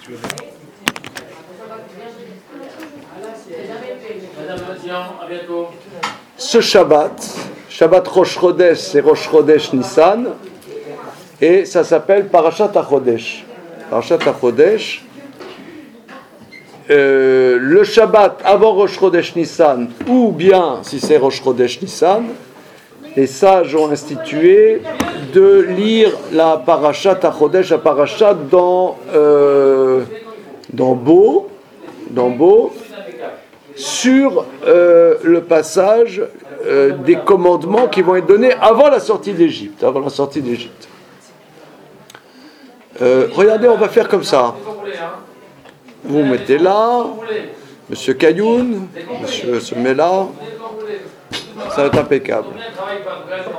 Ce Shabbat Rosh Chodesh, c'est Rosh Chodesh Nissan, et ça s'appelle Parashat HaChodesh. Parashat HaChodesh, le Shabbat avant Rosh Chodesh Nissan, ou bien si c'est Rosh Chodesh Nissan, les sages ont institué de lire la Parashat HaChodesh, la Parashat dans Bo, sur le passage des commandements qui vont être donnés avant la sortie d'Égypte. Regardez, on va faire comme ça. Vous mettez là, Monsieur Cayoun, Monsieur se met là, ça va être impeccable.